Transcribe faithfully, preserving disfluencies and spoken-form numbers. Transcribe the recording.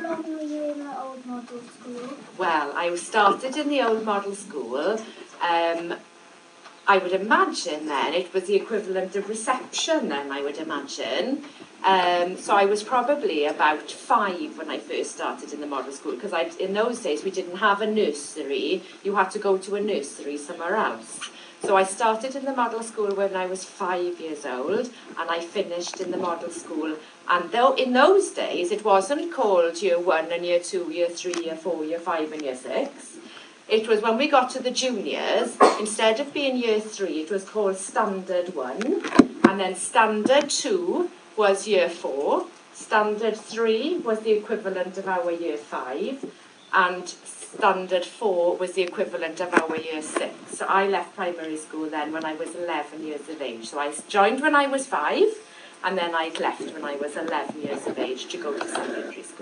long were you in the old model school? Well, I started in the old model school. Um, I would imagine then it was the equivalent of reception then, I would imagine. Um, so I was probably about five when I first started in the model school, because in those days we didn't have a nursery. You had to go to a nursery somewhere else. So I started in the model school when I was five years old, and I finished in the model school. And though in those days it wasn't called year one and year two, year three, year four, year five and year six. It was when we got to the juniors, instead of being year three, it was called standard one, and then standard two was year four, standard three was the equivalent of our year five, and standard four was the equivalent of our year six. So I left primary school then when I was eleven years of age. So I joined when I was five, and then I left when I was eleven years of age to go to secondary school.